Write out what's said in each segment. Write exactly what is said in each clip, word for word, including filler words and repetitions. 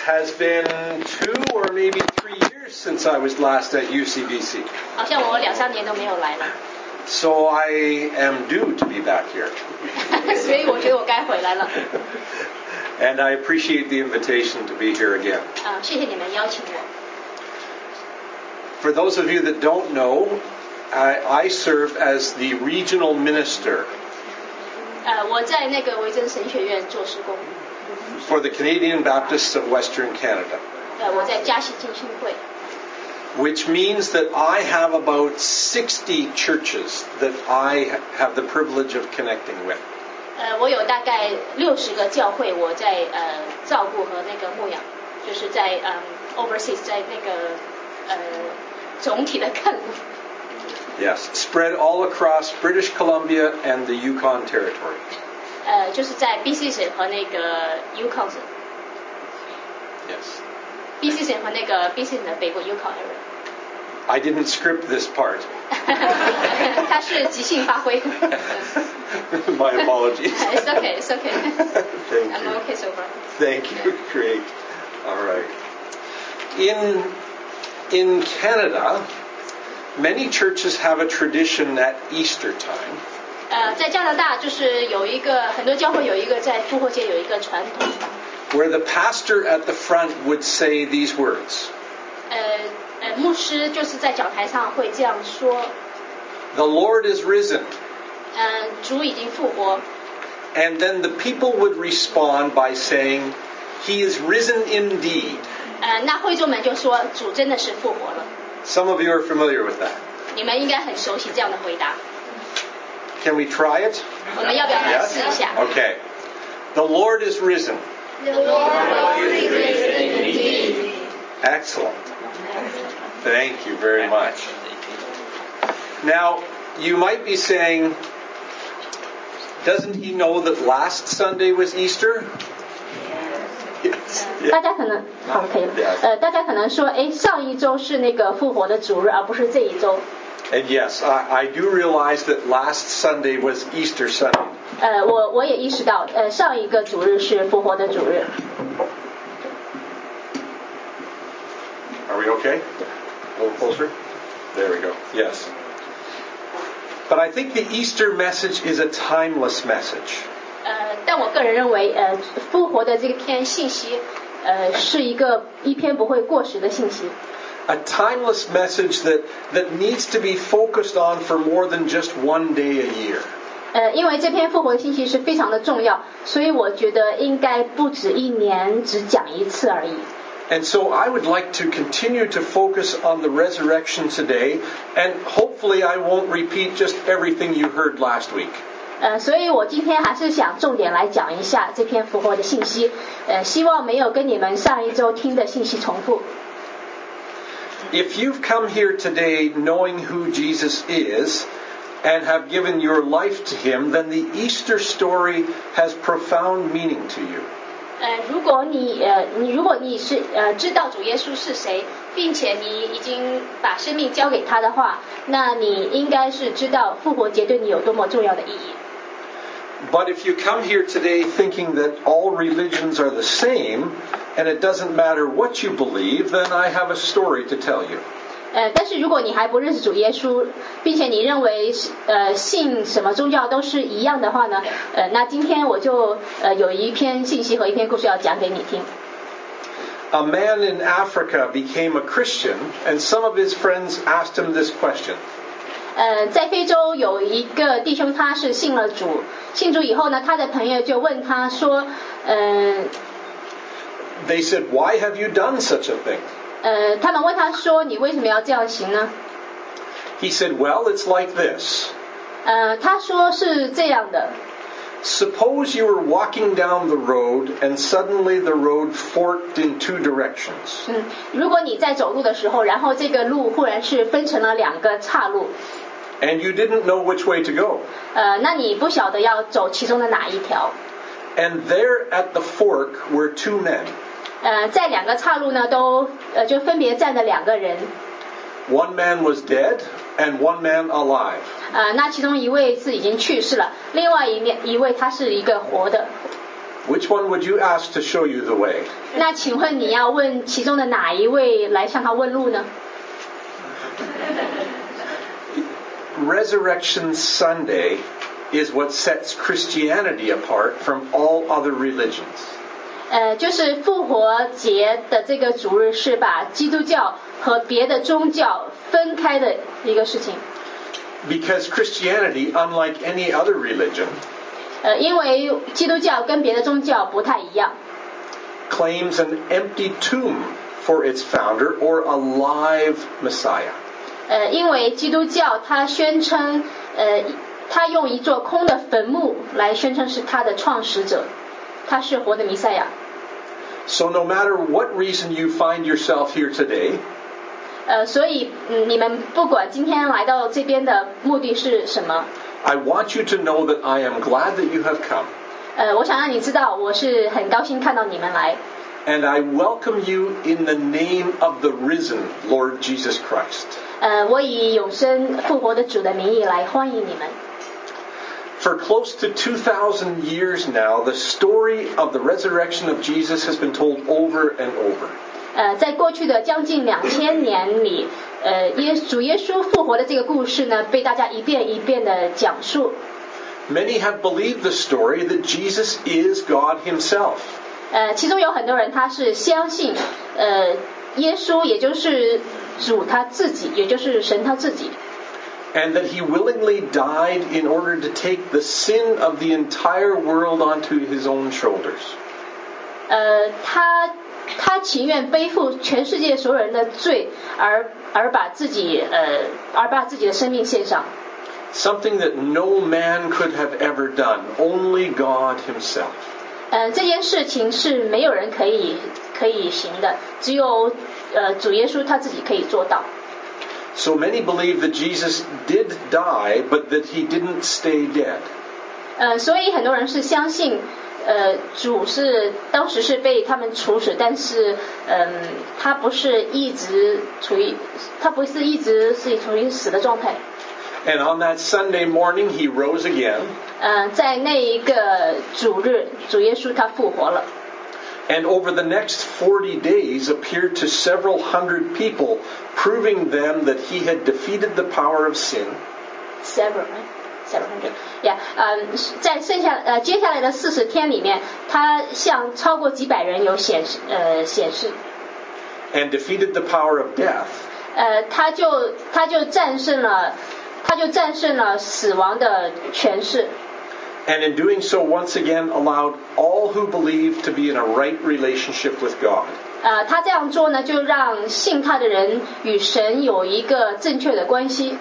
has been two or maybe three years since I was last at U C B C. 好像我两三年都没有来了。 So I am due to be back here. 所以我觉得我该回来了。 And I appreciate the invitation to be here again. 啊，谢谢你们邀请我。 For those of you that don't know, I, I serve as the regional minister 呃，我在那个维珍神学院做事工。 for the Canadian Baptists of Western Canada. 呃，我在嘉西浸信会。 Which means that I have about sixty churches that I have the privilege of connecting with. 呃，我有大概六十个教会，我在呃照顾和那个牧养，就是在嗯 overseas 在那个呃总体的看顾。 Yes, spread all across British Columbia and the Yukon Territory. 呃，就是在 B C 省和那个 Yukon 省。 Yes. B C 省和那个 B C 省的北部 Yukon area。 I didn't script this part. 它是即兴发挥。 My apologies. It's okay, it's okay. Thank I'm you. okay so far. Thank you. Great. All right. In in Canada, many churches have a tradition at Easter time. 呃，在加拿大就是有一个很多教会有一个在复活节有一个传统。 Where the pastor at the front would say these words. 呃呃，牧师就是在讲台上会这样说。 The Lord is risen. 嗯，主已经复活。 And then the people would respond by saying, He is risen indeed. 呃，那会众们就说主真的是复活了。 Some of you are familiar with that. 你们应该很熟悉这样的回答。 Can we try it? 我们要不要来 Yes? 试一下 Okay. The Lord is risen. The Lord is risen indeed. Excellent. Thank you very much. Now, you might be saying, doesn't he know that last Sunday was Easter? Yes. 大家可能好可以了。呃，大家可能说，哎，上一周是那个复活的主日，而不是这一周。 And yes, I, I do realize that last Sunday was Easter Sunday. 呃，我我也意识到，呃，上一个主日是复活的主日。 Are we okay? A little closer? There we go. Yes. But I think the Easter message is a timeless message. 呃，但我个人认为，呃，复活的这个篇信息，呃，是一个一篇不会过时的信息。 A timeless message that, that needs to be focused on for more than just one day a year. 呃，因为这篇复活的信息是非常的重要，所以我觉得应该不止一年只讲一次而已。 And so I would like to continue to focus on the resurrection today, and hopefully I won't repeat just everything you heard last week. 呃，所以我今天还是想重点来讲一下这篇复活的信息，呃，希望没有跟你们上一周听的信息重复。 If you've come here today knowing who Jesus is and have given your life to him, then the Easter story has profound meaning to you. 呃，如果你呃，你如果你是呃知道主耶稣是谁，并且你已经把生命交给他的话，那你应该是知道复活节对你有多么重要的意义。 But if you come here today thinking that all religions are the same, and it doesn't matter what you believe, then I have a story to tell you. 呃，但是如果你还不认识主耶稣，并且你认为呃信什么宗教都是一样的话呢，呃，那今天我就呃有一篇信息和一篇故事要讲给你听。 A man in Africa became a Christian, and some of his friends asked him this question. 呃，在非洲有一个弟兄，他是信了主，信主以后呢，他的朋友就问他说，呃 They said, "Why have you done such a thing?" 呃，他们问他说，你为什么要这样行呢？ He said, "Well, it's like this. 呃，他说是这样的。 Suppose you were walking down the road and suddenly the road forked in two directions. 嗯，如果你在走路的时候，然后这个路忽然是分成了两个岔路。 And you didn't know which way to go. 呃，那你不晓得要走其中的哪一条。 And there at the fork were two men. 呃，在两个岔路呢，都呃就分别站着两个人。 One man was dead and one man alive. 呃，那其中一位是已经去世了，另外一面一位他是一个活的。 Which one would you ask to show you the way? 那请问你要问其中的哪一位来向他问路呢？ Resurrection Sunday is what sets Christianity apart from all other religions. 呃，就是复活节的这个主日是把基督教和别的宗教分开的一个事情。 Because Christianity, unlike any other religion, 呃，因为基督教跟别的宗教不太一样， claims an empty tomb for its founder or a live Messiah. 呃，因为基督教它宣称，呃，它用一座空的坟墓来宣称是它的创始者，他是活的弥赛亚。 So no matter what reason you find yourself here today, 呃，所以嗯，你们不管今天来到这边的目的是什么， I want you to know that I am glad that you have come. 呃，我想让你知道，我是很高兴看到你们来。 And I welcome you in the name of the risen Lord Jesus Christ. 呃，我以永生复活的主的名义来欢迎你们。 For close to two thousand years now, the story of the resurrection of Jesus has been told over and over. 呃，在过去的将近两千年里，呃，耶主耶稣复活的这个故事呢，被大家一遍一遍的讲述。 Many have believed the story that Jesus is God himself. 呃，其中有很多人他是相信，呃，耶稣也就是主他自己，也就是神他自己。 And that he willingly died in order to take the sin of the entire world onto his own shoulders. 呃，他他情愿背负全世界所有人的罪，而而把自己呃，而把自己的生命献上。 Something that no man could have ever done, only God himself. 呃，这件事情是没有人可以可以行的，只有呃主耶稣他自己可以做到。 So many believe that Jesus did die, but that he didn't stay dead. 呃，所以很多人是相信，呃，主是当时是被他们处死，但是，嗯、他不是一直处于，他不是一直是处于死的状态。 And on that Sunday morning, he rose again. 嗯、呃，在那一个主日，主耶稣他复活了。 And over the next forty days appeared to several hundred people, proving them that he had defeated the power of sin. Several, several hundred, yeah. 嗯、呃，在剩下呃接下来的四十天里面，他向超过几百人有显示呃显示。 And defeated the power of death. 呃，他就他就战胜了，他就战胜了死亡的权势。 And in doing so, once again allowed all who believe to be in a right relationship with God. 呃，他这样做呢，就让信他的人与神有一个正确的关系。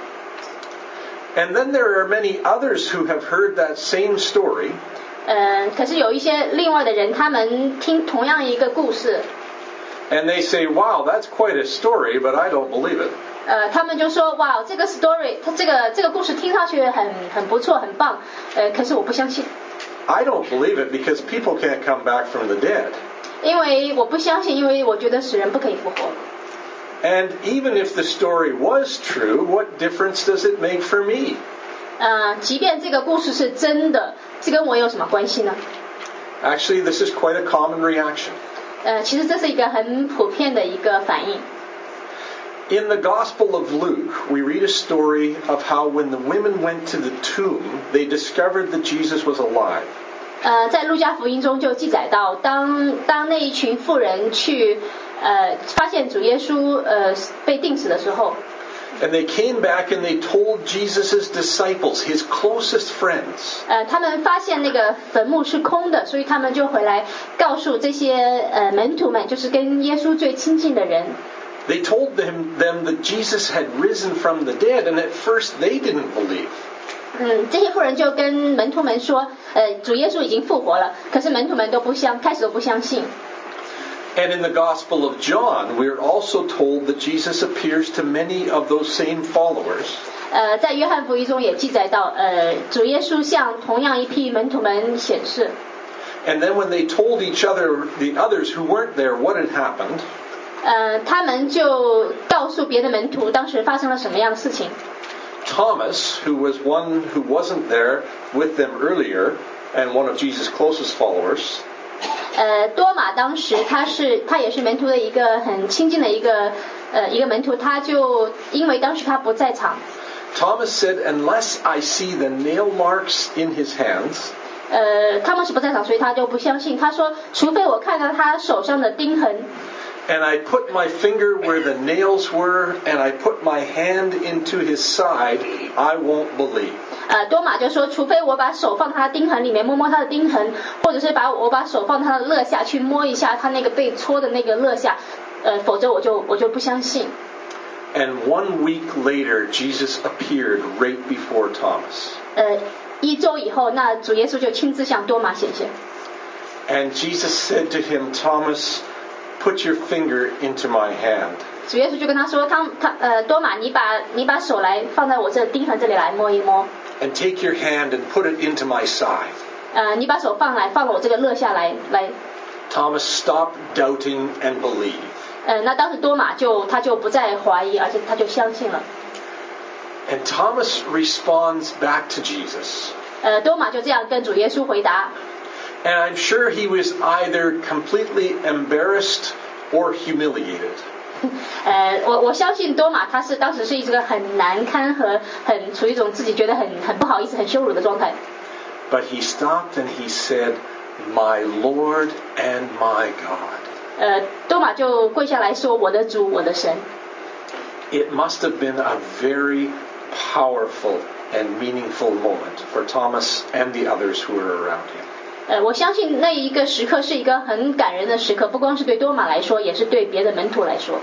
And then there are many others who have heard that same story. 呃，可是有一些另外的人，他们听同样一个故事， And they say, wow, that's quite a story, but I don't believe it. 呃，他们就说，哇，这个 story， 他这个这个故事听上去很很不错，很棒，呃，可是我不相信。 I don't believe it because people can't come back from the dead. 因为我不相信，因为我觉得死人不可以复活。 And even if the story was true, what difference does it make for me? 呃，即便这个故事是真的，这跟我有什么关系呢？ Actually, this is quite a common reaction. 呃，其实这是一个很普遍的一个反应。 In the Gospel of Luke, we read a story of how when the women went to the tomb, they discovered that Jesus was alive. 呃，在路加福音中就记载到，当当那一群妇人去呃发现主耶稣呃被钉死的时候， And they came back and they told Jesus' disciples, his closest friends, 呃，他们发现那个坟墓是空的，所以他们就回来告诉这些呃门徒们，就是跟耶稣最亲近的人。 they told them, them that Jesus had risen from the dead, and at first they didn't believe. 嗯，这些妇人就跟门徒们说，呃，主耶稣已经复活了，可是门徒们都不相，开始都不相信。 And in the Gospel of John, we are also told that Jesus appears to many of those same followers. 呃，在约翰福音中也记载到，呃，主耶稣向同样一批门徒们显示。 And then when they told each other, the others who weren't there, what had happened, 呃，他们就告诉别的门徒当时发生了什么样的事情。 Thomas, who was one who wasn't there with them earlier, and one of Jesus' closest followers, 呃，多马当时他是他也是门徒的一个很亲近的一个呃一个门徒，他就因为当时他不在场。 Thomas said, "Unless I see the nail marks in his hands." 呃，他们是不在场，所以他就不相信。他说，除非我看到他手上的钉痕。 And I put my finger where the nails were, and I put my hand into his side, I won't believe. 呃，多马就说，除非我把手放他的钉痕里面摸摸他的钉痕，或者是把我把手放他的肋下去摸一下他那个被戳的那个肋下，呃，否则我就我就不相信。 And one week later, Jesus appeared right before Thomas. 呃，一周以后，那主耶稣就亲自向多马显现。 And Jesus said to him, "Thomas,Put your finger into my hand." 主耶稣就跟他说，他他呃多马，你把你把手来放在我这钉痕这里来摸一摸。 And take your hand and put it into my side. 呃，你把手放来，放了我这个肋下来来。 Thomas stopped doubting and believed. 呃，那当时多马就他就不再怀疑，而且他就相信了。 And Thomas responds back to Jesus. 呃，多马就这样跟主耶稣回答。 And I'm sure he was either completely embarrassed or humiliated. 呃，我我相信多马他是当时是一个很难堪和很处于一种自己觉得很很不好意思、很羞辱的状态。 But he stopped and he said, "My Lord and my God." 呃，多马就跪下来说：“我的主，我的神。” It must have been a very powerful and meaningful moment for Thomas and the others who were around him. 呃，我相信那一个时刻是一个很感人的时刻，不光是对多马来说，也是对别的门徒来说。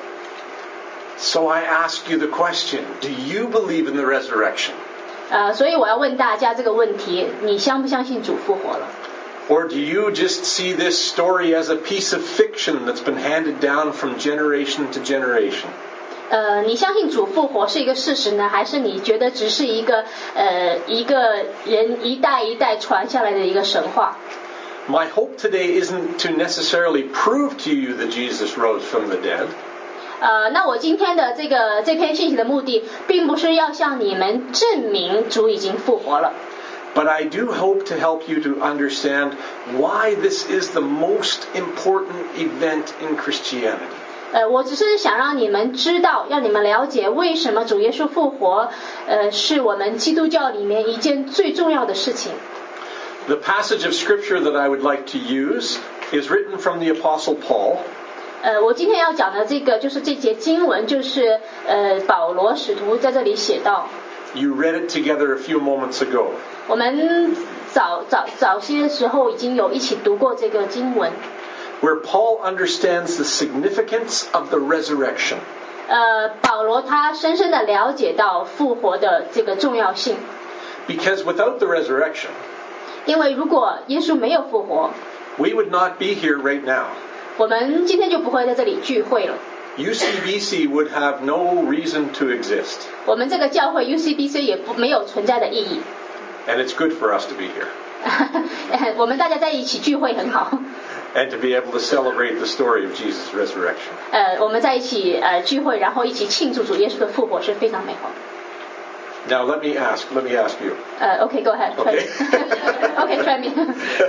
So I ask you the question, do you believe in the resurrection? 呃，所以我要问大家这个问题，你相不相信主复活了？ Or do you just see this story as a piece of fiction that's been handed down from generation to generation? 呃，你相信主复活是一个事实呢，还是你觉得只是一个呃一个人一代一代传下来的一个神话？ My hope today isn't to necessarily prove to you that Jesus rose from the dead. 呃，那我今天的这个这篇信息的目的，并不是要向你们证明主已经复活了。 But I do hope to help you to understand why this is the most important event in Christianity. 呃，我只是想让你们知道，让你们了解为什么主耶稣复活，呃，是我们基督教里面一件最重要的事情。 The passage of scripture that I would like to use is written from the Apostle Paul. 呃，我今天要讲的这个就是这节经文，就是呃保罗使徒在这里写到。 You read it together a few moments ago. 我们早早早些时候已经有一起读过这个经文。 Where Paul understands the significance of the resurrection. 呃，保罗他深深的了解到复活的这个重要性。 Because without the resurrection, 因为如果耶稣没有复活， we would not be here right now. 我们今天就不会在这里聚会了。 U C B C would have no reason to exist. 我们这个教会 U C B C 也不没有存在的意义。 And it's good for us to be here. 我们大家在一起聚会很好。 And to be able to celebrate the story of Jesus' resurrection. 呃，我们在一起呃聚会，然后一起庆祝主耶稣的复活是非常美好的。 Now let me ask, let me ask you. 呃 ，OK, go ahead. Okay. Okay, try me.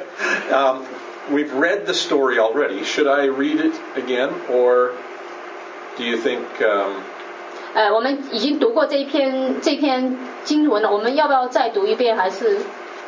um, we've read the story already. Should I read it again, or do you think? Um, 呃，我们已经读过这一篇这篇经文了，我们要不要再读一遍？还是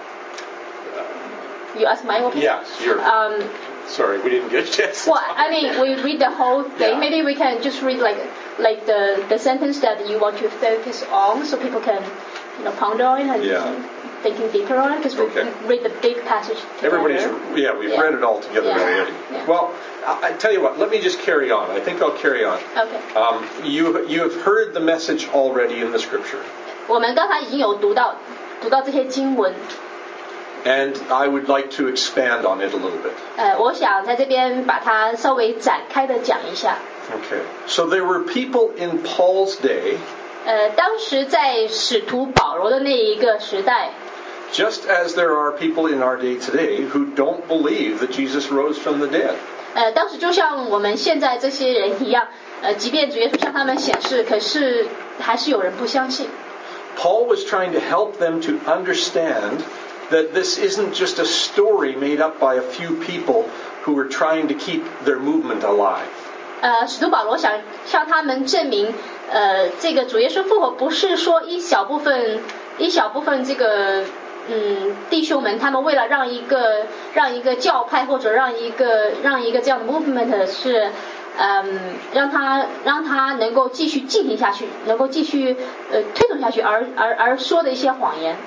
You ask my opinion? Yeah, sure. Um, Sorry, we didn't get a chance. Well, I mean, we read the whole thing. Yeah. Maybe we can just read like like the the sentence that you want to focus on, so people can you know ponder on it and Yeah. thinking deeper on it. Because we Okay. read the big passage together. Everybody's, yeah, we've Yeah. read it all together Yeah. already. Yeah. Well, I, I tell you what, let me just carry on. I think I'll carry on. Okay. Um, you, you have heard the message already in the scripture. 我们刚才已经有读到读到这些经文。 And I would like to expand on it a little bit. 呃，我想在这边把它稍微展开的讲一下。 Okay. So there were people in Paul's day. 呃，当时在使徒保罗的那一个时代。 Just as there are people in our day today who don't believe that Jesus rose from the dead. 呃，当时就像我们现在这些人一样，呃，即便主耶稣向他们显示，可是还是有人不相信。 Paul was trying to help them to understand that this isn't just a story made up by a few people who were trying to keep their movement alive. 呃，使徒保罗想向他们证明，呃，这个主耶稣复活不是说一小部分一小部分这个嗯弟兄们，他们为了让一个让一个教派或者让一个让一个这样的 movement 是嗯让他让他能够继续进行下去，能够继续呃推动下去而而而说的一些谎言。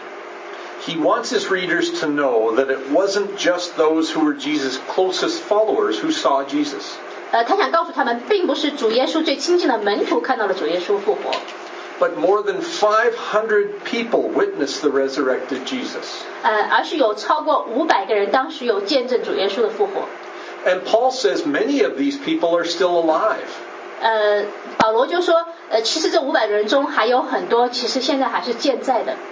He wants his readers to know that it wasn't just those who were Jesus' closest followers who saw Jesus. 呃，他想告诉他们，并不是主耶稣最亲近的门徒看到了主耶稣复活。 But more than five hundred people witnessed the resurrected Jesus. 呃，而是有超过五百个人当时有见证主耶稣的复活。 And Paul says many of these people are still alive. 呃，保罗就说，呃，其实这五百个人中还有很多，其实现在还是健在的。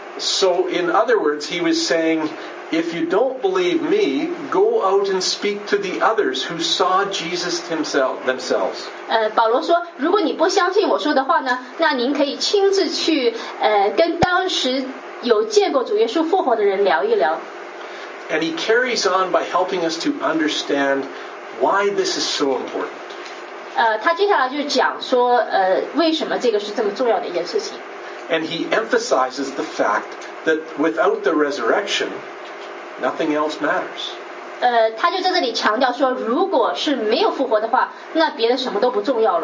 So in other words, he was saying, if you don't believe me, go out and speak to the others who saw Jesus himself themselves. 呃，保罗说，如果你不相信我说的话呢，那您可以亲自去呃跟当时有见过主耶稣复活的人聊一聊。 And he carries on by helping us to understand why this is so important. 呃，他接下来就讲说，呃，为什么这个是这么重要的一件事情。 And he emphasizes the fact that without the resurrection, nothing else matters. 呃，他就在这里强调说，如果是没有复活的话，那别的什么都不重要了。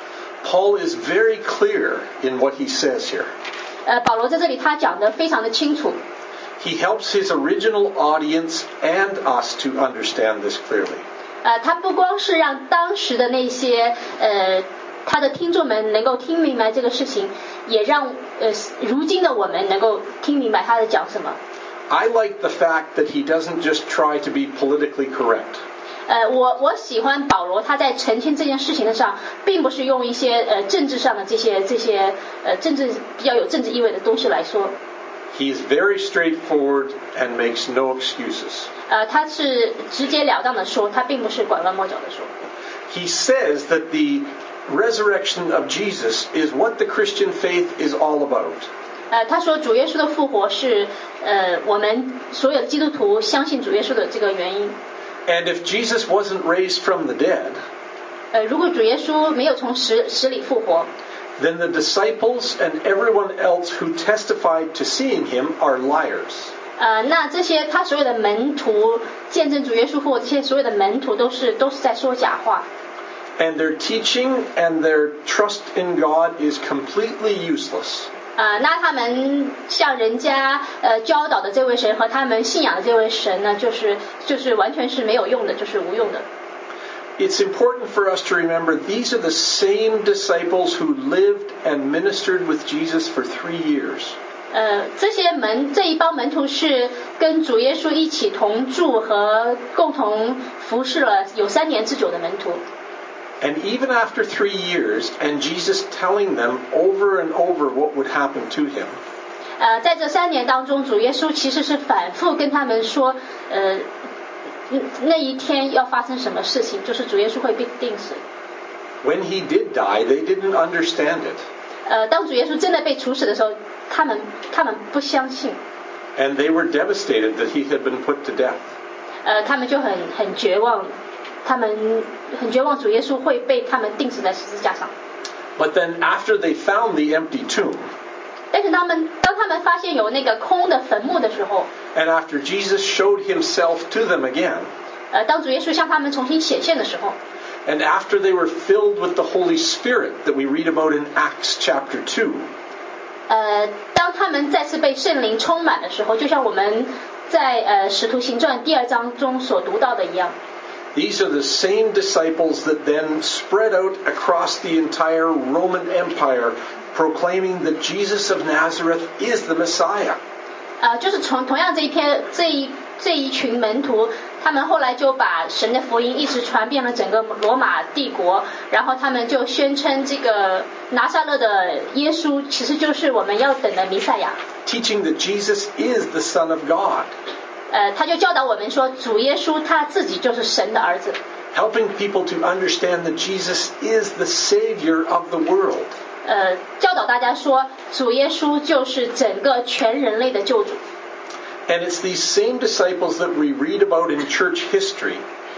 Paul is very clear in what he says here. 呃，保罗在这里他讲得非常的清楚。 He helps his original audience and us to understand this clearly. 呃，他不光是让当时的那些呃他的听众们能够听明白这个事情，也让呃如今的我们能够听明白他在讲什么。 I like the fact that he doesn't just try to be politically correct. 呃，我我喜欢保罗他在澄清这件事情的上，并不是用一些呃政治上的这些这些呃政治比较有政治意味的东西来说。 He is very straightforward and makes no excuses. 呃，他是直截了当的说，他并不是拐弯抹角的说。 He says that the resurrection of Jesus is what the Christian faith is all about. 呃，他说主耶稣的复活是呃我们所有基督徒相信主耶稣的这个原因。 And if Jesus wasn't raised from the dead, 呃，如果主耶稣没有从死死里复活， then the disciples and everyone else who testified to seeing him are liars. 呃，那这些他所有的门徒见证主耶稣复活，这些所有的门徒都是都是在说假话。 And their teaching and their trust in God is completely useless. 呃，那他们向人家呃教导的这位神和他们信仰的这位神呢，就是就是完全是没有用的，就是无用的。 It's important for us to remember these are the same disciples who lived and ministered with Jesus for three years. 呃，这些门这一帮门徒是跟主耶稣一起同住和共同服侍了有三年之久的门徒。 And even after three years, and Jesus telling them over and over what would happen to him, 呃，在这三年当中，主耶稣其实是反复跟他们说，呃，那一天要发生什么事情，就是主耶稣会被钉死。 when he did die, they didn't understand it. 呃，当主耶稣真的被处死的时候，他们他们不相信。 And they were devastated that he had been put to death. 呃，他们就很很绝望，他们很绝望，主耶稣会被他们钉死在十字架上。 But then after they found the empty tomb, 但是他们当他们发现有那个空的坟墓的时候， and after Jesus showed himself to them again, 呃，当主耶稣向他们重新显现的时候， and after they were filled with the Holy Spirit that we read about in Acts chapter two, 呃，当他们再次被圣灵充满的时候，就像我们在呃使徒行传第二章中所读到的一样。 these are the same disciples that then spread out across the entire Roman Empire, proclaiming that Jesus of Nazareth is the Messiah. 呃，就是从同样这一篇这一这一群门徒，他们后来就把神的福音一直传遍了整个罗马帝国，然后他们就宣称这个拿撒勒的耶稣其实就是我们要等的弥赛亚。 Teaching that Jesus is the Son of God. 呃，他就教导我们说，主耶稣他自己就是神的儿子。 Helping people to understand that Jesus is the Savior of the world. 呃，教导大家说，主耶稣就是整个全人类的救主。 And it's these same disciples that we read about in church history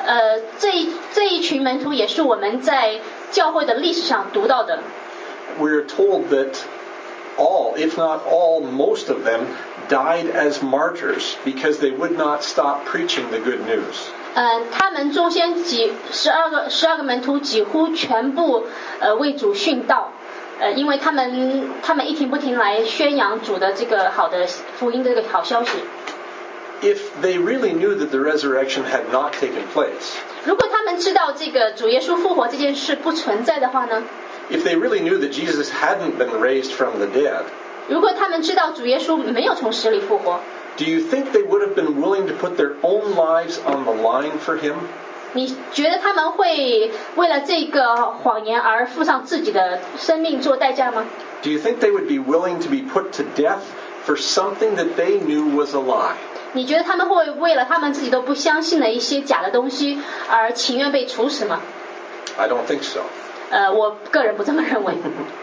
呃，这一这一群门徒也是我们在教会的历史上读到的。 We're told that all, if not all, most of them died as martyrs because they would not stop preaching the good news. 呃，他们中间几十二个十二个门徒几乎全部呃为主殉道，呃，因为他们他们一停不停来宣扬主的这个好的福音的这个好消息。 If they really knew that the resurrection had not taken place, 如果他们知道这个主耶稣复活这件事不存在的话呢？ if they really knew that Jesus hadn't been raised from the dead, 如果他们知道主耶稣没有从死里复活， do you think they would have been willing to put their own lives on the line for him? 你觉得他们会为了这个谎言而付上自己的生命做代价吗？ Do you think they would be willing to be put to death for something that they knew was a lie? 你觉得他们会为了他们自己都不相信的一些假的东西而情愿被处死吗？ I don't think so. 呃，我个人不这么认为。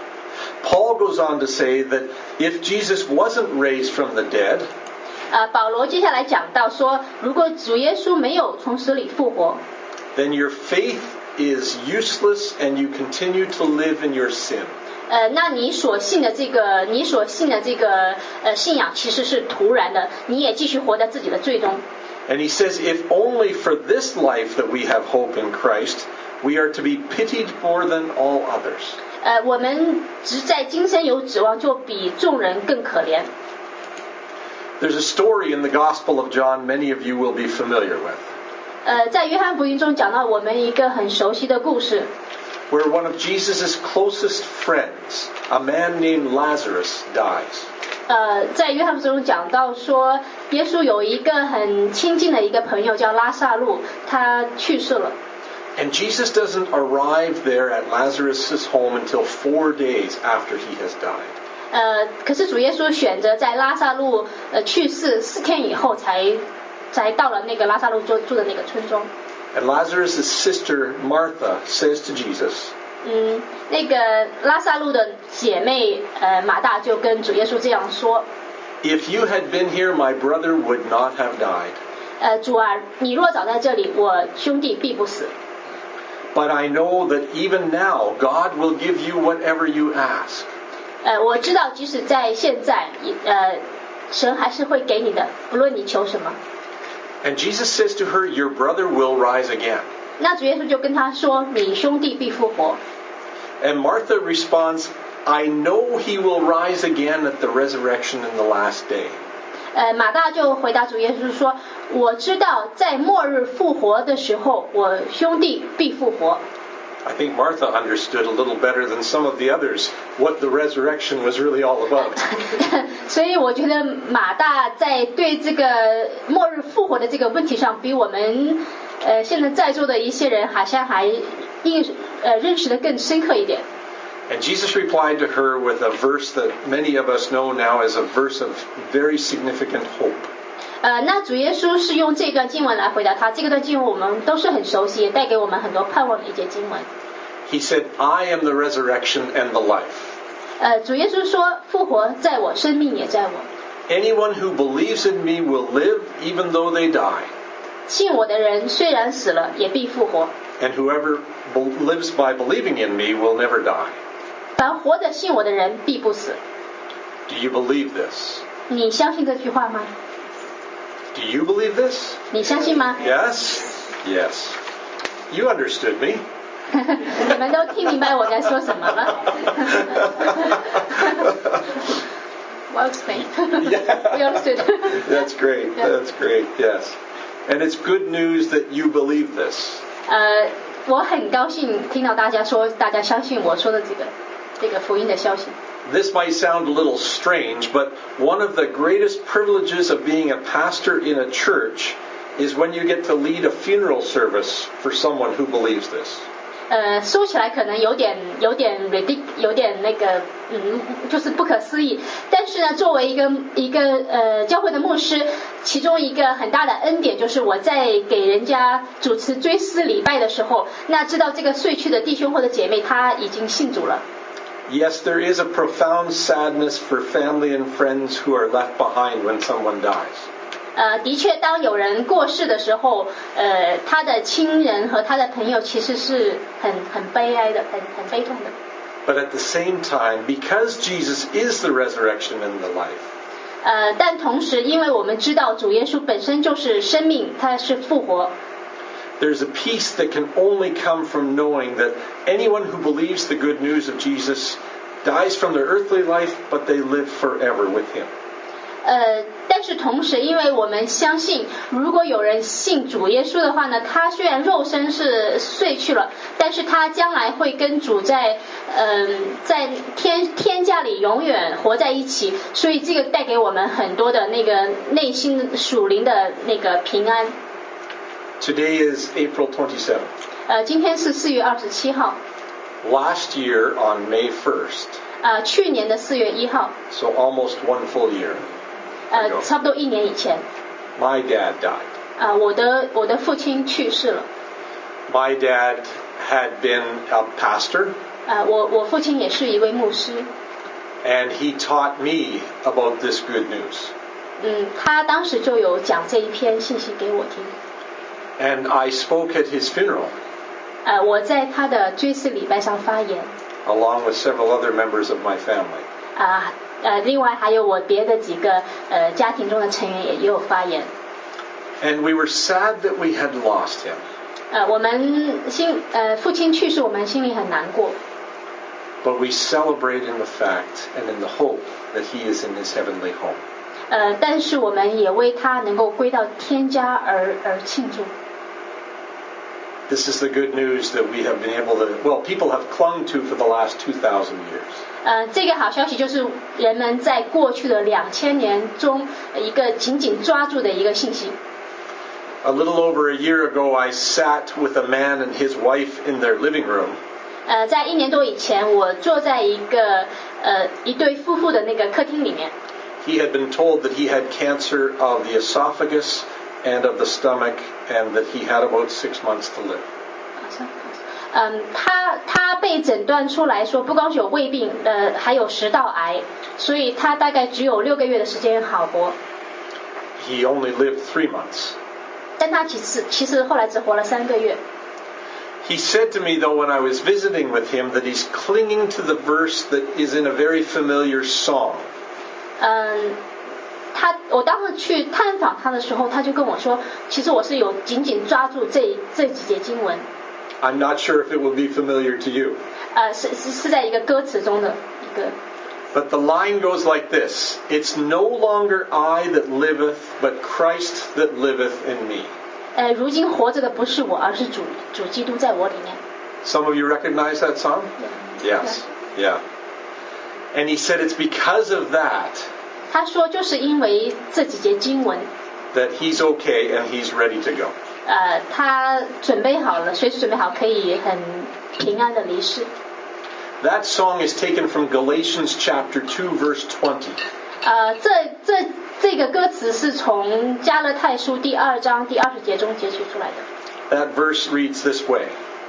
Paul goes on to say that if Jesus wasn't raised from the dead, 呃，保罗接下来讲到说，如果主耶稣没有从死里复活， then your faith is useless and you continue to live in your sin. 呃，那你所信的这个，你所信的这个呃信仰其实是徒然的，你也继续活在自己的罪中。 And he says, if only for this life that we have hope in Christ, we are to be pitied more than all others. 呃，我们只在今生有指望，就比众人更可怜。 There's a story in the Gospel of John many of you will be familiar with, 呃，在约翰福音中讲到我们一个很熟悉的故事， where one of Jesus' closest friends, a man named Lazarus, dies. 呃，在约翰福音中讲到说，耶稣有一个很亲近的一个朋友叫拉萨路，他去世了。 And Jesus doesn't arrive there at Lazarus' home until four days after he has died. 呃，可是主耶稣选择在拉萨路呃去世四天以后才才到了那个拉萨路住住的那个村庄。 And Lazarus' sister Martha says to Jesus, 嗯，那个拉萨路的姐妹呃马大就跟主耶稣这样说， if you had been here, my brother would not have died. 呃，主啊，你若早在这里，我兄弟必不死。 But I know that even now, God will give you whatever you ask. 呃，我知道，即使在现在，呃，神还是会给你的，不论你求什么。 And Jesus says to her, your brother will rise again. 那主耶稣就跟他说：“你兄弟必复活。” And Martha responds, I know he will rise again at the resurrection in the last day. 呃，马大就回答主耶稣说：“我知道，在末日复活的时候，我兄弟必复活。” I think Martha understood a little better than some of the others what the resurrection was really all about. 所以我觉得马大在对这个末日复活的这个问题上，比我们呃现在在座的一些人好像还印呃认识的更深刻一点。 And Jesus replied to her with a verse that many of us know now as a verse of very significant hope. 呃，那主耶稣是用这段经文来回答他，这个段经文我们都是很熟悉，也带给我们很多盼望的一节经文。 He said, I am the resurrection and the life. 呃，主耶稣说：“复活在我，生命也在我。 Anyone who believes in me will live even though they die. 信我的人虽然死了，也必复活。 And whoever be- lives by believing in me will never die. 凡活着信我的人，必不死。” Do you believe this? 你相信这句话吗？ Do you believe this? 你相信吗？ Yes? Yes. You understood me. 你们都听明白我在说什么了？Well explained. We understood. That's great. That's great. Yes. And it's good news that you believe this. 呃，我很高兴听到大家说，大家相信我说的这个这个福音的消息。 This might sound a little strange, but one of the greatest privileges of being a pastor in a church is when you get to lead a funeral service for someone who believes this. 呃，说起来可能有点有点 ridic 有点那个嗯，就是不可思议。但是呢，作为一个一个呃教会的牧师，其中一个很大的恩典就是我在给人家主持追思礼拜的时候，那知道这个睡去的弟兄或者姐妹他已经信主了。 Yes, there is a profound sadness for family and friends who are left behind when someone dies. 呃，的确，当有人过世的时候，呃，他的亲人和他的朋友其实是很很悲哀的，很很悲痛的。 But at the same time, because Jesus is the resurrection and the life, 呃，但同时，因为我们知道主耶稣本身就是生命，他是复活。 there's a peace that can only come from knowing that anyone who believes the good news of Jesus dies from their earthly life, but they live forever with him. 呃，但是同时，因为我们相信，如果有人信主耶稣的话呢，他虽然肉身是睡去了，但是他将来会跟主在嗯、呃、在天天家里永远活在一起，所以这个带给我们很多的那个内心属灵的那个平安。 Today is April twenty-seventh. 呃，今天是四月二十七号。 Last year on May first. 呃，去年的四月一号。 So almost one full year. 呃，差不多一年以前。 My dad died. 呃，我的我的父亲去世了。 My dad had been a pastor. 呃，我我父亲也是一位牧师。 And he taught me about this good news. 嗯，他当时就有讲这一篇信息给我听。 And I spoke at his funeral. 呃，我在他的追思礼拜上发言。 Along with several other members of my family. 啊。呃，另外还有我别的几个呃家庭中的成员也也有发言。 And we were sad that we had lost him. 呃，我们心呃父亲去世，我们心里很难过。 But we celebrate in the fact and in the hope that he is in his heavenly home. 呃，但是我们也为他能够归到天家而而庆祝。 This is the good news that we have been able to, well, people have clung to for the last two thousand years. 呃，这个好消息就是人们在过去的两千年中一个紧紧抓住的一个信息。 A little over a year ago, I sat with a man and his wife in their living room. 呃，在一年多以前，我坐在一个呃一对夫妇的那个客厅里面。 He had been told that he had cancer of the esophagus and of the stomach, and that he had about six months to live. 嗯，他他被诊断出来说，不光是有胃病，呃，还有食道癌，所以他大概只有六个月的时间好活。 He only lived three months. 但他其实其实后来只活了三个月。 He said to me, though, when I was visiting with him, that he's clinging to the verse that is in a very familiar song. 嗯，他我当时去探访他的时候，他就跟我说，其实我是有紧紧抓住这这几节经文。 I'm not sure if it will be familiar to you. 呃，是是是在一个歌词中的一个。 But the line goes like this: It's no longer I that liveth, but Christ that liveth in me. 呃，如今活着的不是我，而是主主基督在我里面。 Some of you recognize that song? Yeah. Yes. Yeah. And he said it's because of that. 他说，就是因为这几节经文。 That he's okay and he's ready to go. 呃，他准备好了，随时准备好，可以很平安的离世。 That song is taken from Galatians chapter two, verse twenty. 呃，这这这个歌词是从加勒泰书第二章第二十节中截取出来的。 That verse reads this way: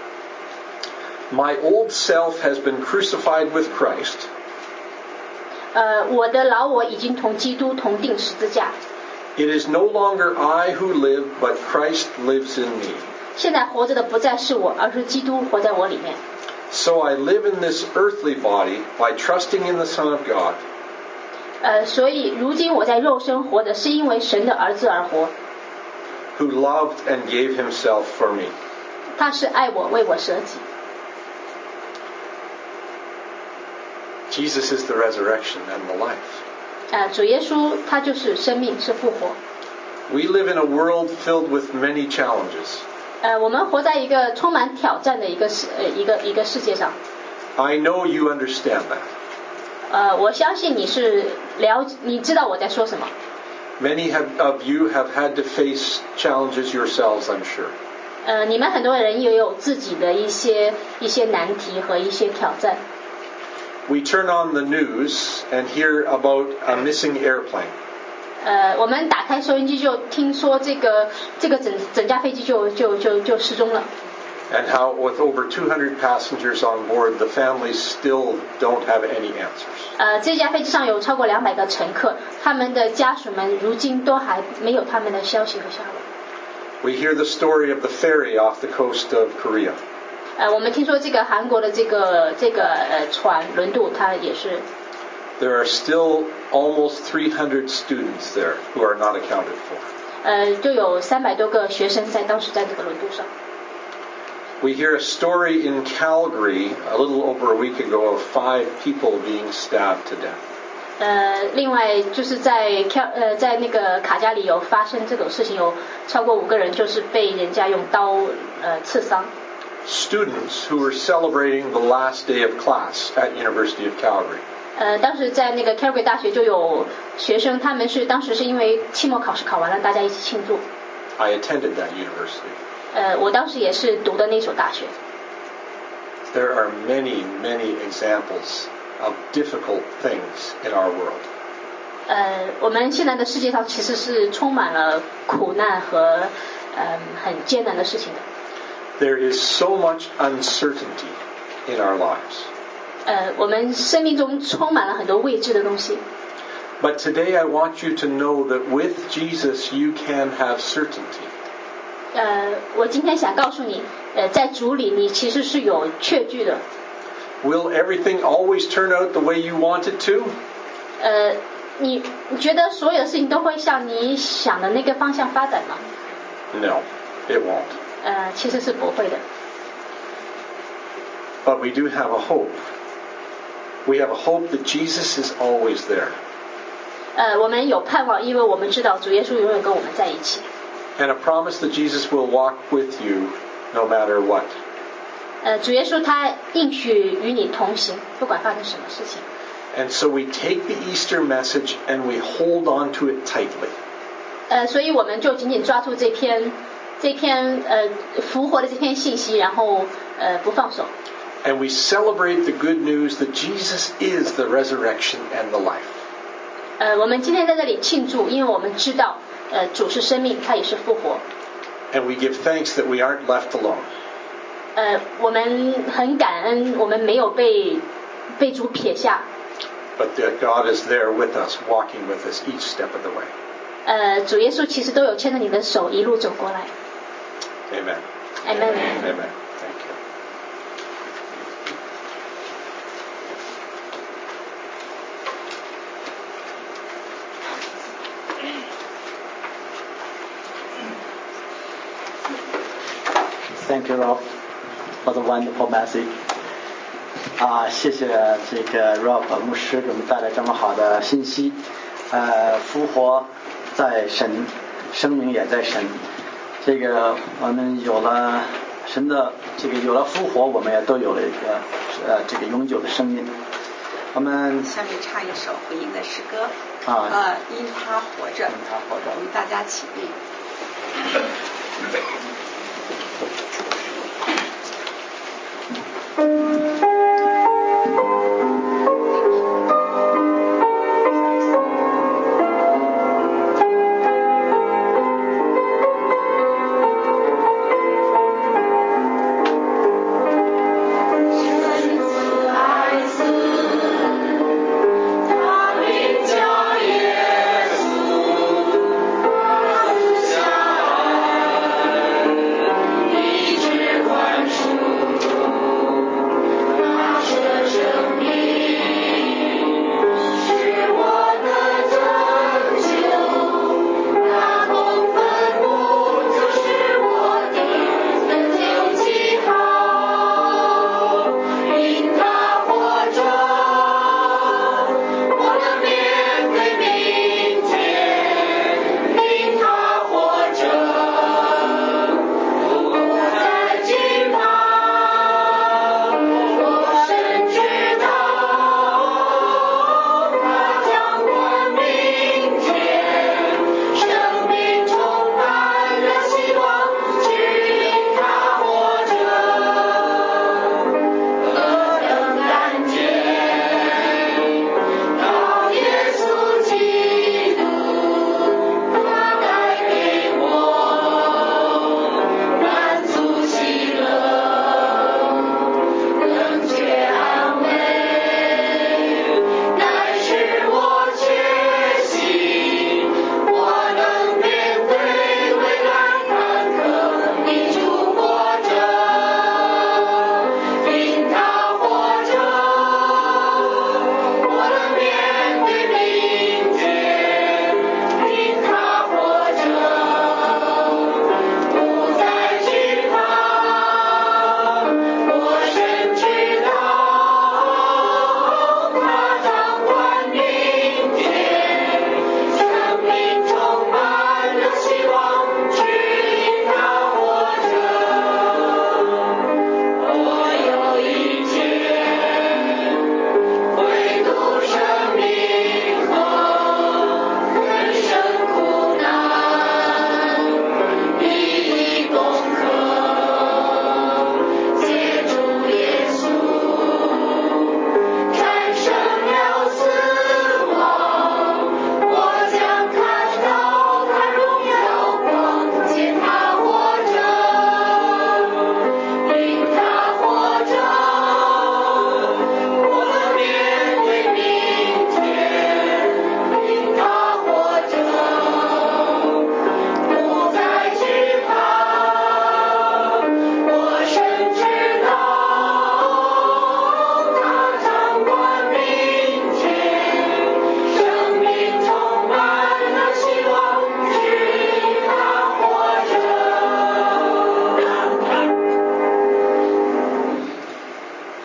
My old self has been crucified with Christ. 呃，我的老我已经同基督同定十字架。 It is no longer I who live, but Christ lives in me. 现在活着的不再是我，而是基督活在我里面。 So I live in this earthly body by trusting in the Son of God. 呃，所以如今我在肉身活的是因为神的儿子而活。 Who loved and gave himself for me. 他是爱我，为我舍己。 Jesus is the resurrection and the life. 呃，主耶稣他就是生命，是复活。 We live in a world filled with many challenges. 呃，我们活在一个充满挑战的一个世呃一个一个世界上。 I know you understand that. 呃，我相信你是了，你知道我在说什么。 Many have, of you have had to face challenges yourselves, I'm sure. 呃，你们很多人也有自己的一些一些难题和一些挑战。 We turn on the news and hear about a missing airplane. 呃，我们打开收音机就听说这个这个整整架飞机就就就就失踪了。 And how, with over two hundred passengers on board, the families still don't have any answers. 呃，这架飞机上有超过两百个乘客，他们的家属们如今都还没有他们的消息和下落。 We hear the story of the ferry off the coast of Korea. 呃，我们听说这个韩国的这个这个呃船轮渡，它也是。 There are still almost three hundred students there who are not accounted for. 呃，就有三百多个学生在当时在这个轮渡上。 We hear a story in Calgary a little over a week ago of five people being stabbed to death. 呃，另外就是在呃在那个卡加里有发生这种事情，有超过五个人就是被人家用刀呃刺伤。 Students who were celebrating the last day of class at University of Calgary. 呃，当时在那个 Calgary 大学就有学生，他们是当时是因为期末考试考完了，大家一起庆祝。 I attended that university. 呃，我当时也是读的那所大学。 There are many, many examples of difficult things in our world. 呃，我们现在的世界上其实是充满了苦难和嗯很艰难的事情的。 There is so much uncertainty in our lives. 呃，我们生命中充满了很多未知的东西。 But today I want you to know that with Jesus you can have certainty. 呃，我今天想告诉你，呃，在主里你其实是有确据的。 Will everything always turn out the way you want it to? 呃，你你觉得所有的事情都会向你想的那个方向发展吗？ No, it won't. 呃，其实是不会的。 But we do have a hope. We have a hope that Jesus is always there. 呃，我们有盼望，因为我们知道主耶稣永远跟我们在一起。 And a promise that Jesus will walk with you no matter what. 呃，主耶稣他应许与你同行，不管发生什么事情。 And so we take the Easter message and we hold on to it tightly. 呃，所以我们就紧紧抓住这篇这篇呃复活的这篇信息，然后呃不放手。 And we celebrate the good news that Jesus is the resurrection and the life. 呃，我们今天在这里庆祝，因为我们知道，呃，主是生命，他也是复活。 And we give thanks that we aren't left alone. 呃，我们很感恩，我们没有被被主撇下。 But that God is there with us, walking with us each step of the way. 呃，主耶稣其实都有牵着你的手一路走过来。 Amen. Amen. Amen. Thank you. Thank you, Rob, for the wonderful message. 啊，谢谢这个 Rob 牧师给我们带来这么好的信息。呃，复活在神，生命也在神。这个我们有了神的这个有了复活，我们也都有了一个呃这个永久的生命。我们下面唱一首回应的诗歌。 啊， 呃，因他活着。 因他活着。 我们大家起立。 Thank you.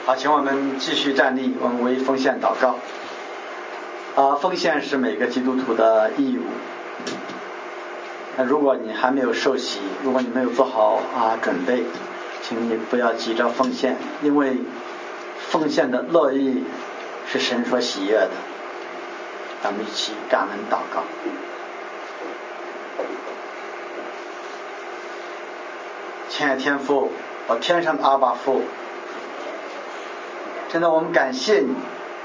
好，请我们继续站立，我们为奉献祷告。啊，奉献是每个基督徒的义务。那如果你还没有受洗，如果你没有做好啊准备，请你不要急着奉献，因为奉献的乐意是神所喜悦的。咱们一起感恩祷告。亲爱的天父，我天上的阿爸父，真的我们感谢你，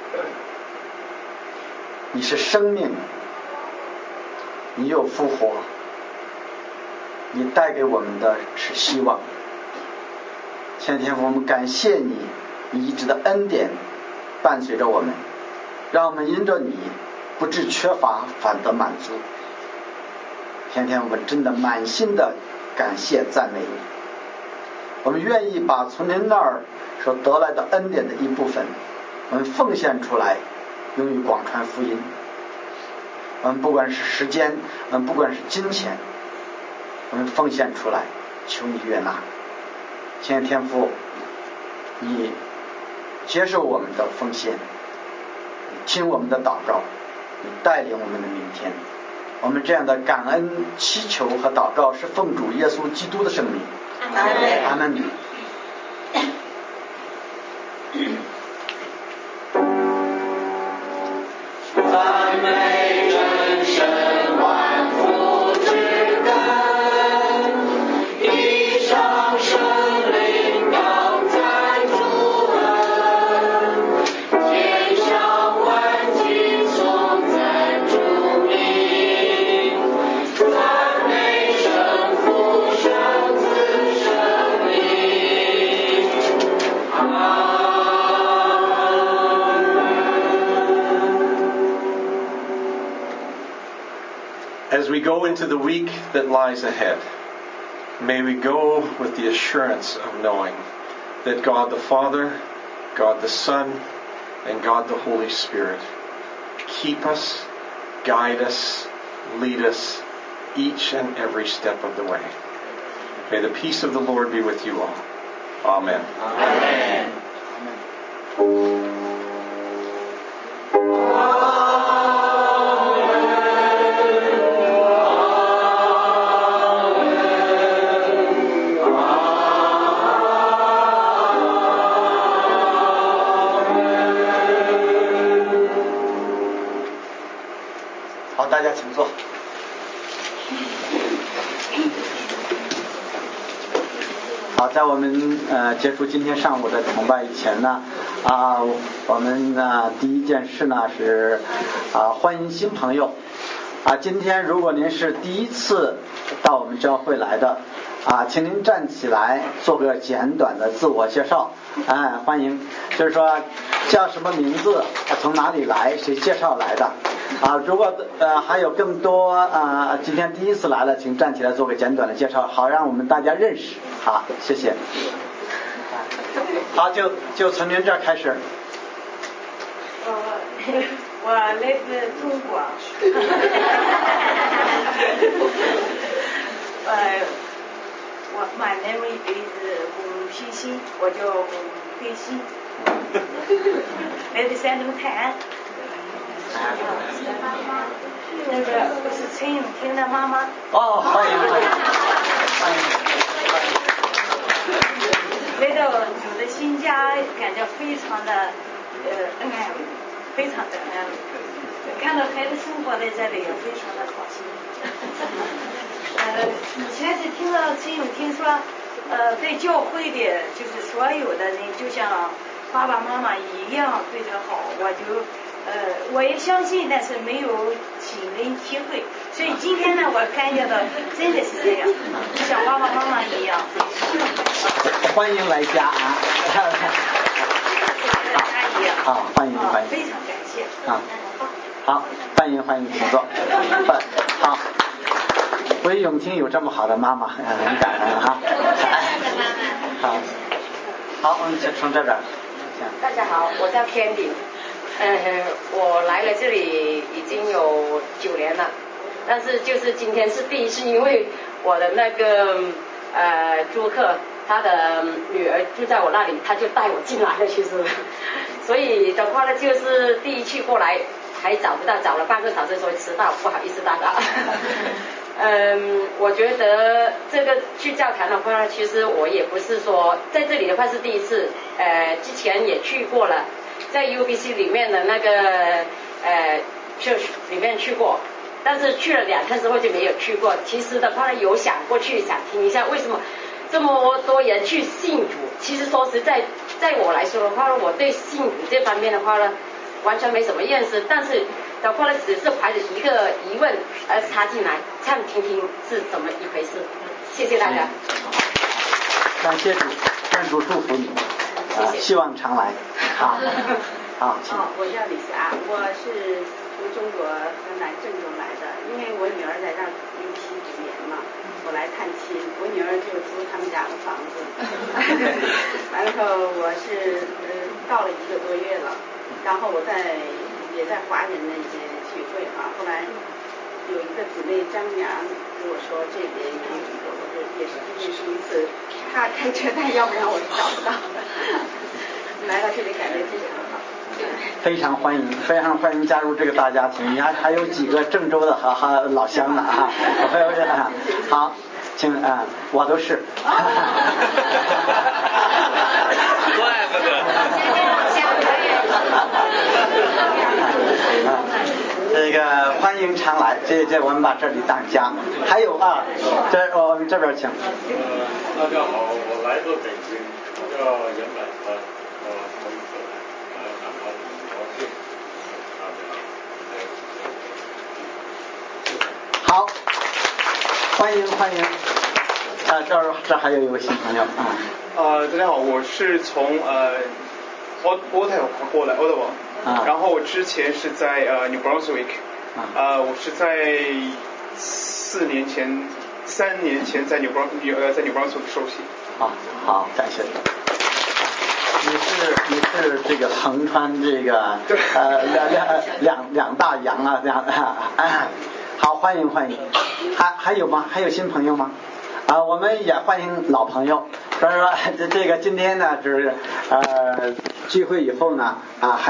你是生命，你有复活，你带给我们的是希望。亲爱的天父，我们感谢你，你一直的恩典伴随着我们，让我们因着你不致缺乏，反得满足。天天我们真的满心的感谢赞美你，我们愿意把从您那儿所得来的恩典的一部分，我们奉献出来，用于广传福音。我们不管是时间，我们不管是金钱，我们奉献出来，求你悦纳。亲爱的天父，你接受我们的奉献，你听我们的祷告，你带领我们的明天。我们这样的感恩祈求和祷告是奉主耶稣基督的圣名。阿门。 赞美真神万福之根，地上生灵高赞主恩，天上万军颂赞主名，赞美圣父圣子圣灵。阿 As we go into the week that lies ahead, may we go with the assurance of knowing that God the Father, God the Son, and God the Holy Spirit keep us, guide us, lead us each and every step of the way. May the peace of the Lord be with you all. Amen. Amen. Amen. 好，大家请坐。好，在我们呃结束今天上午的崇拜以前呢，啊，我们呢第一件事呢是啊欢迎新朋友啊。今天如果您是第一次到我们教会来的啊，请您站起来做个简短的自我介绍。哎，欢迎，就是说叫什么名字，从哪里来，谁介绍来的。啊，如果呃还有更多啊、呃，今天第一次来了，请站起来做个简短的介绍，好让我们大家认识。好，谢谢。好，就就从您这儿开始。 我我来自中国。呃，我 my name is 龚培新，我叫龚培新，来自山东泰安。那个我是陈永婷的妈妈。 哦，欢迎欢迎欢迎欢迎。来到主的新家，感觉非常的呃恩爱，非常的恩爱。看到孩子生活在这里，也非常的高兴。呃，以前是听到陈永婷说，呃，在教会里就是所有的人就像爸爸妈妈一样对他好，我就。呃，我也相信，但是没有亲身体会，所以今天呢，我感觉到真的是这样，就像爸爸妈妈一样。 欢迎来家啊！好，欢迎欢迎。 非常感谢。 啊，好，欢迎欢迎，请坐。好，韦永清有这么好的妈妈，很感恩哈。好，好，我们从从这边。 大家好，我叫 Candy。呃，我来了这里已经有九年了，但是就是今天是第一次，因为我的那个呃租客他的女儿住在我那里，他就带我进来了。其实，所以的话呢，就是第一去过来还找不到，找了半个小时说迟到，不好意思大家。嗯，我觉得这个去教堂的话呢，其实我也不是说在这里的话是第一次，呃，之前也去过了，在 U B C 里面的那个呃 church 里面去过。但是去了两天之后就没有去过。其实的话呢，有想过去想听一下为什么这么多人去信主。其实说实在，在我来说的话呢，我对信主这方面的话呢，完全没什么认识。但是的话呢，只是怀着一个疑问而插进来，想听听是怎么一回事。谢谢大家。 感谢主，愿主祝福你，啊，希望常来。好，好，请。 哦，我叫李霞，我是从中国河南郑州来的，因为我女儿在这儿留期几年嘛，我来探亲，我女儿就租他们家的房子，完了后我是呃到了一个多月了，然后我在也在华人那些聚会哈，后来有一个姊妹张娘跟我说这边有一个，我就也是认识一次，她开车但要不然我是找不到的，来到这里感觉非常好。 非常欢迎，非常欢迎加入这个大家庭。你还还有几个郑州的和和老乡呢啊！好，请啊、呃，我都是。 怪不得。 这个欢迎常来，这这我们把这里当家。还有啊，这我们这边请。 呃，大家好，我来自北京，我叫严百川，我从此来感到很高兴，大家好，欢迎欢迎。啊，这儿这还有一位新朋友啊。 呃，大家好，我是从呃 Ottawa 过来 Ottawa，、啊、然后我之前是在呃 New Brunswick，、啊、呃，我是在四年前、三年前在 New Brunswick 呃在 New Brunswick 受洗。 好，好，感谢。你是你是这个横穿这个呃两两两两大洋啊，两啊，好，欢迎欢迎。还还有吗？还有新朋友吗？啊，我们也欢迎老朋友。所以说这这个今天呢，就是呃聚会以后呢啊。